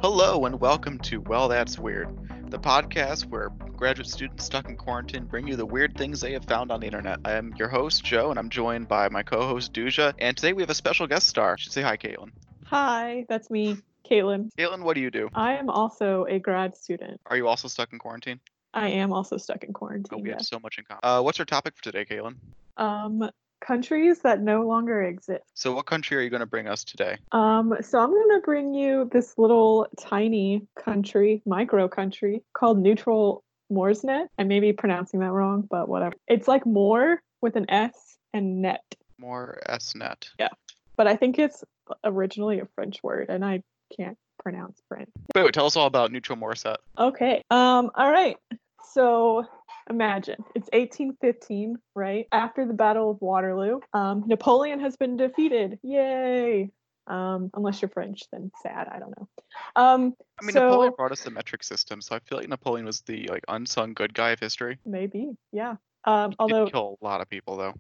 Hello and welcome to Well That's Weird, the podcast where graduate students stuck in quarantine bring you the weird things they have found on the internet. I am your host, Joe, and I'm joined by my co-host, Duja, and today we have a special guest star. Say hi, Caitlin. Hi, that's me, Caitlin. Caitlin, what do you do? I am also a grad student. Are you also stuck in quarantine? I am also stuck in quarantine. Oh, we have yes. so much in common. What's our topic for today, Caitlin? Countries that no longer exist. So what country are you going to bring us today? So I'm going to bring you this little tiny country, micro country, called Neutral Morsnet. I may be pronouncing that wrong, but whatever. It's like more with an S and net. More S-net. Yeah, but I think it's originally a French word, and I can't pronounce French. Wait, tell us all about Neutral Morsnet. Okay. All right. So imagine it's 1815, right? After the Battle of Waterloo. Napoleon has been defeated. Yay. Unless you're French, then sad. I don't know. Napoleon brought us the metric system, so I feel like Napoleon was the unsung good guy of history. Maybe, yeah. He did kill a lot of people, though.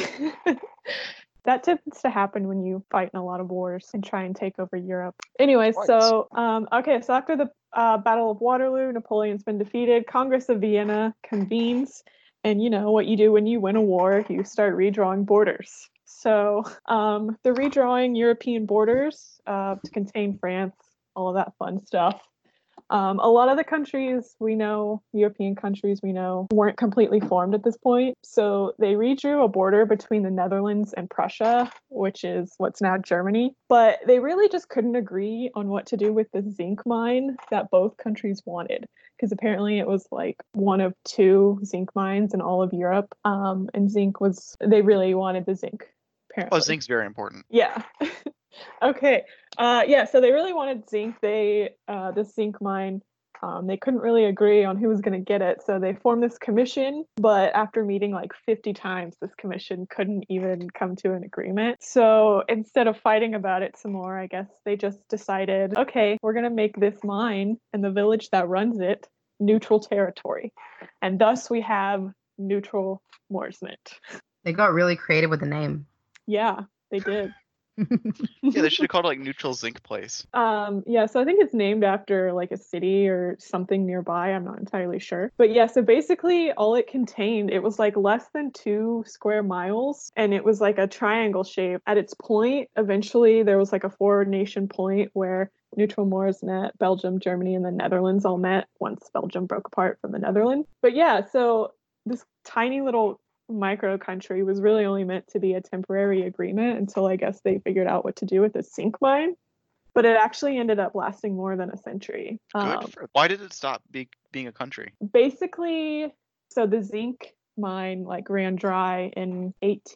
That tends to happen when you fight in a lot of wars and try and take over Europe. Anyway, so after the Battle of Waterloo, Napoleon's been defeated. Congress of Vienna convenes, and you know what you do when you win a war, you start redrawing borders. So they're redrawing European borders to contain France, all of that fun stuff. A lot of the countries we know, European countries we know, weren't completely formed at this point. So they redrew a border between the Netherlands and Prussia, which is what's now Germany. But they really just couldn't agree on what to do with the zinc mine that both countries wanted. Because apparently it was like one of two zinc mines in all of Europe. And they really wanted the zinc, apparently. Oh, zinc's very important. Yeah. Okay. So they really wanted zinc. This zinc mine, they couldn't really agree on who was going to get it. So they formed this commission, but after meeting like 50 times, this commission couldn't even come to an agreement. So instead of fighting about it some more, I guess they just decided, okay, we're going to make this mine and the village that runs it neutral territory. And thus we have Neutral Morsnet. They got really creative with the name. Yeah, they did. Yeah, they should have called it Neutral Zinc Place. So I think it's named after like a city or something nearby. I'm not entirely sure. But yeah, so basically all it contained, it was like less than 2 square miles, and it was like a triangle shape. At its point, eventually there was like a 4-nation point where Neutral Morsnet, Belgium, Germany, and the Netherlands all met once Belgium broke apart from the Netherlands. But yeah, so this tiny little micro country was really only meant to be a temporary agreement until I guess they figured out what to do with the zinc mine. But it actually ended up lasting more than a century. Why did it stop being a country? Basically, so the zinc mine like ran dry in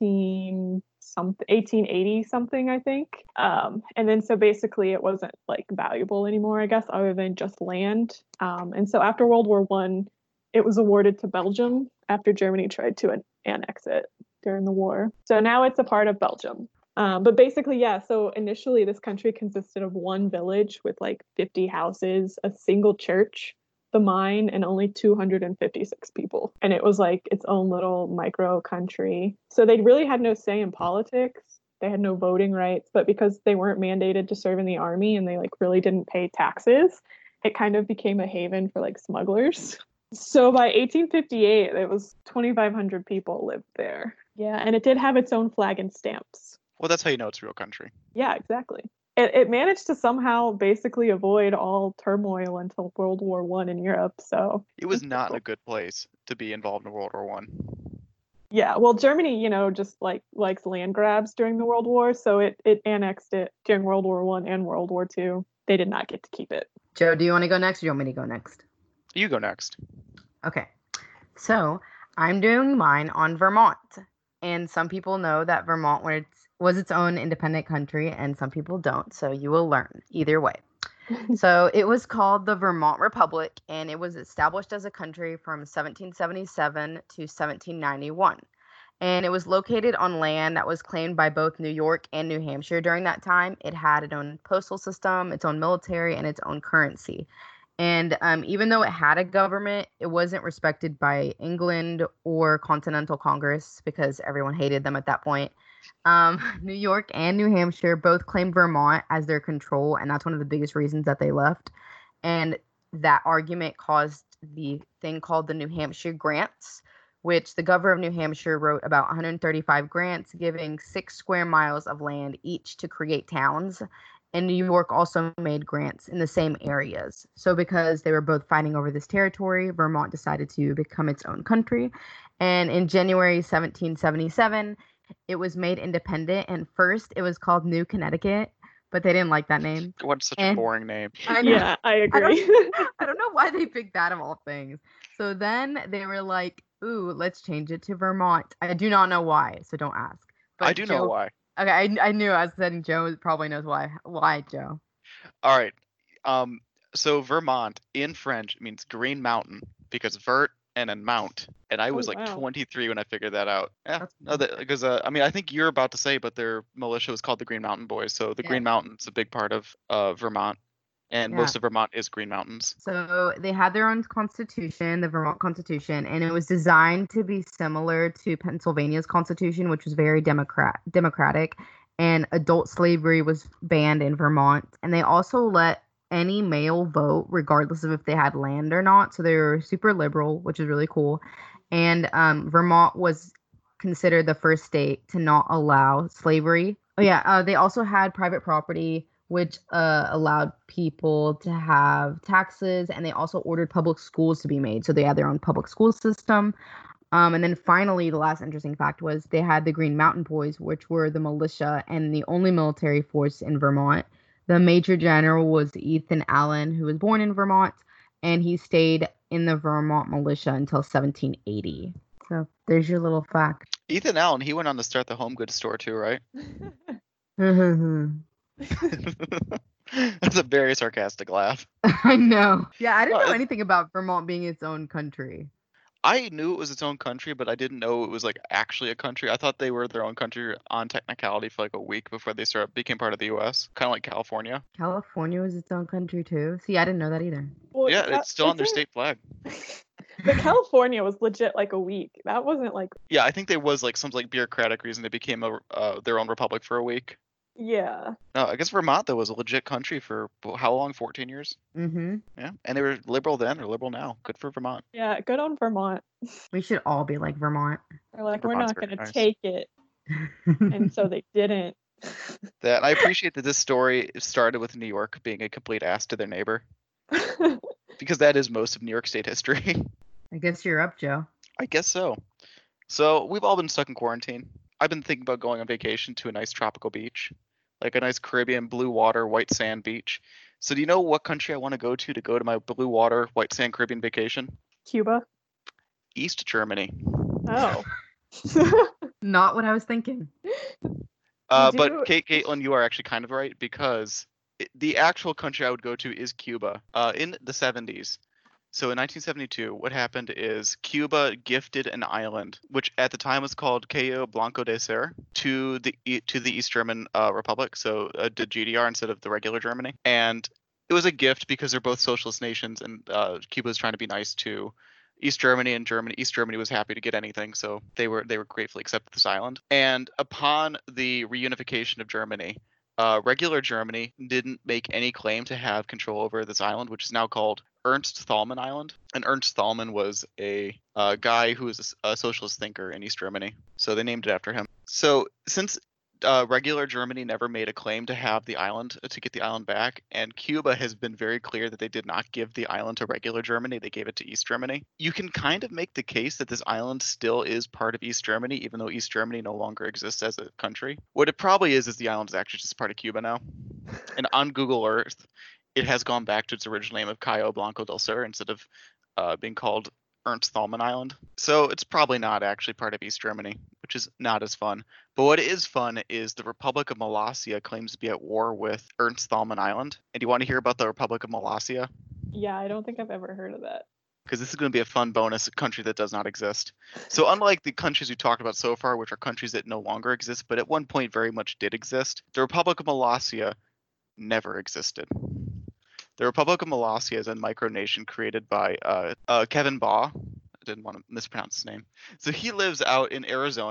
1880 something, I think. And then so basically it wasn't like valuable anymore, I guess, other than just land. And so after World War I, it was awarded to Belgium after Germany tried to annex it during the war. So now it's a part of Belgium. But basically, yeah, so initially this country consisted of one village with like 50 houses, a single church, the mine, and only 256 people. And it was like its own little micro country. So they really had no say in politics. They had no voting rights, but because they weren't mandated to serve in the army and they like really didn't pay taxes, it kind of became a haven for like smugglers. So by 1858, it was 2,500 people lived there. Yeah, and it did have its own flag and stamps. Well, that's how you know it's a real country. Yeah, exactly. It managed to somehow basically avoid all turmoil until World War I in Europe. So it was not in a good place to be involved in World War I. Yeah, well, Germany, just likes land grabs during the World War, so it annexed it during World War I and World War II. They did not get to keep it. Joe, do you want to go next or do you want me to go next? You go next. Okay, so I'm doing mine on Vermont. And some people know that Vermont was its own independent country, and some people don't. So you will learn either way. So it was called the Vermont Republic, and it was established as a country from 1777 to 1791. And it was located on land that was claimed by both New York and New Hampshire during that time. It had its own postal system, its own military, and its own currency. And even though it had a government, it wasn't respected by England or Continental Congress because everyone hated them at that point. New York and New Hampshire both claimed Vermont as their control, and that's one of the biggest reasons that they left. And that argument caused the thing called the New Hampshire Grants, which the governor of New Hampshire wrote about 135 grants, giving 6 square miles of land each to create towns. And New York also made grants in the same areas. So because they were both fighting over this territory, Vermont decided to become its own country. And in January 1777, it was made independent. And first, it was called New Connecticut, but they didn't like that name. What's such a And boring name? I know. Yeah, I agree. I don't know why they picked that of all things. So then they were like, ooh, let's change it to Vermont. I do not know why, so don't ask. I do know why. Okay, I knew. I was saying Joe probably knows why. Why, Joe? All right. So Vermont in French means green mountain because vert and then mount. And I was like wow. 23 when I figured that out. Yeah, That's no, because I mean, I think you're about to say, but their militia was called the Green Mountain Boys. So the Yeah. Green Mountain's a big part of Vermont, and Yeah. most of Vermont is Green Mountains. So they had their own constitution, the Vermont Constitution, and it was designed to be similar to Pennsylvania's constitution, which was very democratic, and adult slavery was banned in Vermont. And they also let any male vote, regardless of if they had land or not. So they were super liberal, which is really cool. And Vermont was considered the first state to not allow slavery. Oh yeah, they also had private property, which allowed people to have taxes, and they also ordered public schools to be made. So they had their own public school system. And then finally, the last interesting fact was they had the Green Mountain Boys, which were the militia and the only military force in Vermont. The major general was Ethan Allen, who was born in Vermont, and he stayed in the Vermont militia until 1780. So there's your little fact. Ethan Allen, he went on to start the home goods store too, right? That's a very sarcastic laugh. I know. Yeah, I didn't Well, know anything about Vermont being its own country. I knew it was its own country, but I didn't know it was like actually a country. I thought they were their own country on technicality for like a week before they became part of the U.S. Kind of like California. California was its own country too. See, I didn't know that either. Well, Yeah, that- it's still on their isn't- state flag. But California was legit like a week. That wasn't like, Yeah, I think there was like some like bureaucratic reason they became their own republic for a week. yeah. No, I guess Vermont though was a legit country for how long? 14 years. Mm-hmm. Yeah, and they were liberal then or liberal now. Good for Vermont. Yeah, good on Vermont. We should all be like Vermont. They're like, we're Vermont's not very going to nice. take it. And so they didn't. That I appreciate that this story started with New York being a complete ass to their neighbor because that is most of New York State history. I guess you're up, Joe. I guess so. So we've all been stuck in quarantine. I've been thinking about going on vacation to a nice tropical beach, like a nice Caribbean blue water, white sand beach. So do you know what country I want to go to my blue water, white sand Caribbean vacation? Cuba. East Germany. Oh. Not what I was thinking. But Do- Caitlin, you are actually kind of right because the actual country I would go to is Cuba. In the 70s. So in 1972, what happened is Cuba gifted an island, which at the time was called Cayo Blanco de Ser, to the East German Republic, so the GDR instead of the regular Germany. And it was a gift because they're both socialist nations, and Cuba was trying to be nice to East Germany, and East Germany was happy to get anything, so they were gratefully accepted this island. And upon the reunification of Germany, regular Germany didn't make any claim to have control over this island, which is now called Ernst Thälmann Island. And Ernst Thälmann was a guy who was a socialist thinker in East Germany, so they named it after him. So since regular Germany never made a claim to have the island, to get the island back, and Cuba has been very clear that they did not give the island to regular Germany, they gave it to East Germany. You can kind of make the case that this island still is part of East Germany, even though East Germany no longer exists as a country. What it probably is the island is actually just part of Cuba now. And on Google Earth, it has gone back to its original name of Cayo Blanco del Sur instead of being called Ernst Thälmann Island. So it's probably not actually part of East Germany, which is not as fun. But what is fun is the Republic of Molossia claims to be at war with Ernst Thälmann Island. And do you want to hear about the Republic of Molossia? Yeah, I don't think I've ever heard of that. Because this is going to be a fun bonus country that does not exist. So unlike the countries we talked about so far, which are countries that no longer exist, but at one point very much did exist, the Republic of Molossia never existed. The Republic of Molossia is a micronation created by Kevin Baugh. I didn't want to mispronounce his name. So he lives out in Arizona,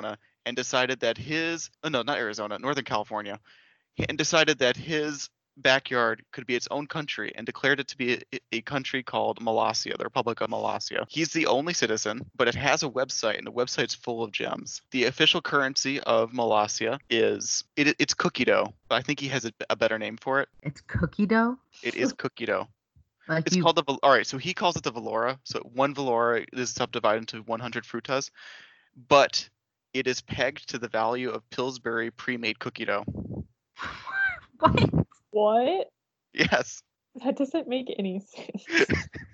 and decided that not Arizona, Northern California, and decided that his backyard could be its own country and declared it to be a country called Molossia, the Republic of Molossia. He's the only citizen, but it has a website, and the website's full of gems. The official currency of Molossia it's cookie dough, but I think he has a better name for it. It's cookie dough? It is cookie dough. Like It's called all right, so he calls it the Valora. So one Valora is subdivided into 100 frutas, but it is pegged to the value of Pillsbury pre-made cookie dough. What? What? Yes. That doesn't make any sense.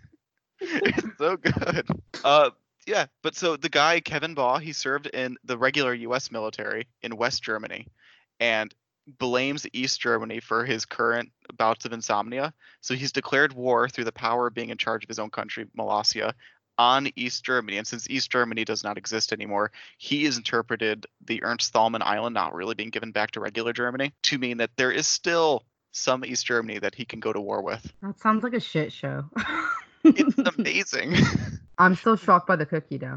It's so good. Yeah, but so the guy, Kevin Baugh, he served in the regular US military in West Germany and blames East Germany for his current bouts of insomnia. So he's declared war through the power of being in charge of his own country, Molossia, on East Germany. And since East Germany does not exist anymore, he has interpreted the Ernst Thälmann Island not really being given back to regular Germany to mean that there is still some East Germany that he can go to war with. That sounds like a shit show. It's amazing. I'm still shocked by the cookie dough.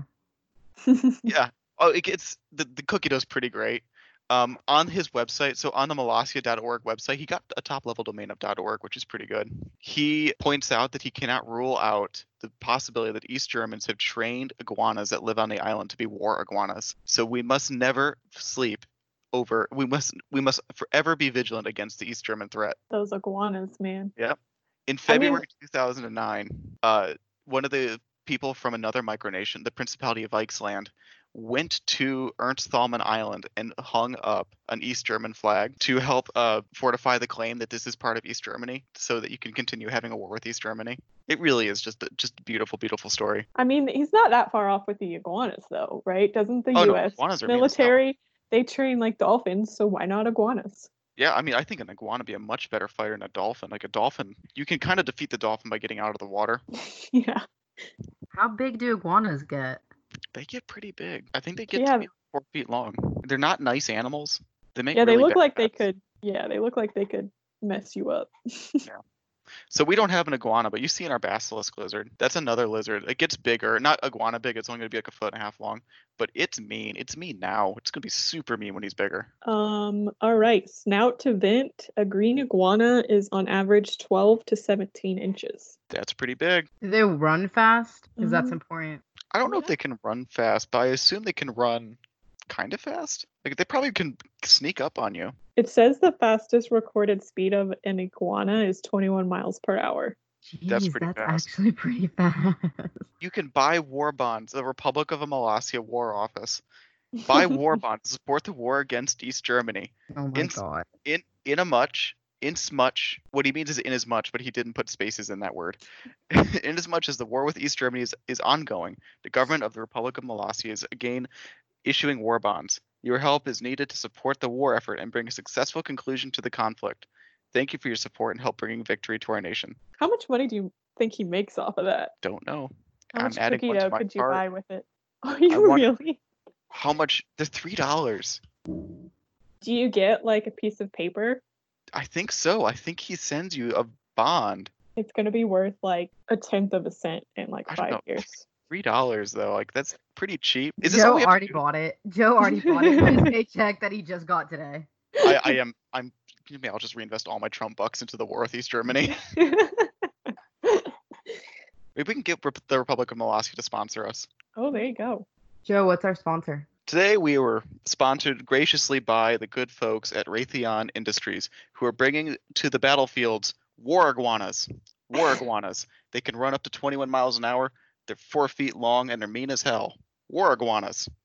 Yeah. Oh, it's the cookie dough's pretty great. On his website, so on the molossia.org website, he got a top level domain of .org, which is pretty good. He points out that he cannot rule out the possibility that East Germans have trained iguanas that live on the island to be war iguanas. So we must never sleep over. We must forever be vigilant against the East German threat. Those iguanas, man. Yep. In February 2009, one of the people from another micronation, the Principality of Eichsland, went to Ernst Thälmann Island and hung up an East German flag to help fortify the claim that this is part of East Germany so that you can continue having a war with East Germany. It really is just a beautiful, beautiful story. I mean, he's not that far off with the iguanas, though, right? Doesn't the No, U.S. iguanas are mean as military, they train like dolphins, so why not iguanas? Yeah, I mean, I think an iguana would be a much better fighter than a dolphin. Like a dolphin, you can kind of defeat the dolphin by getting out of the water. Yeah. How big do iguanas get? They get pretty big. I think they get to be 4 feet long. They're not nice animals. They make they really look bad like they pets. could. Yeah, they look like they could mess you up. So we don't have an iguana, but you see in our basilisk lizard, that's another lizard. It gets bigger, not iguana big. It's only going to be like 1.5 feet long, but it's mean. It's mean now. It's going to be super mean when he's bigger. All right. Snout to vent. A green iguana is on average 12 to 17 inches. That's pretty big. Do they run fast? Because that's Mhm. important. I don't know if Yeah. they can run fast, but I assume they can run kind of fast. Like they probably can sneak up on you. It says the fastest recorded speed of an iguana is 21 miles per hour. Jeez, That's pretty that's fast. actually pretty fast. You can buy war bonds, the Republic of Molossia War Office. Buy war bonds to support the war against East Germany. Oh my In- god. Inasmuch, what he means is inasmuch, but he didn't put spaces in that word. Inasmuch as the war with East Germany is ongoing, the government of the Republic of Molossia is again issuing war bonds. Your help is needed to support the war effort and bring a successful conclusion to the conflict. Thank you for your support and help bringing victory to our nation. How much money do you think he makes off of that? Don't know. How I'm much adding cookie one to dough my could you cart. buy with it? Are I you want- really? How much? They're $3. Do you get like a piece of paper? I think so. I think he sends you a bond. It's going to be worth like 1/10 of a cent in like I don't 5 know. years. $3 though, like that's pretty cheap. Is this all Joe we have to already do? bought it. Joe already bought it with his paycheck that he just got today. I'm. Maybe I'll just reinvest all my Trump bucks into the war with East Germany. Maybe we can get the Republic of Molossia to sponsor us. Oh, there you go. Joe, what's our sponsor? Today we were sponsored graciously by the good folks at Raytheon Industries, who are bringing to the battlefields war iguanas. War iguanas. They can run up to 21 miles an hour. They're 4 feet long and they're mean as hell. War iguanas.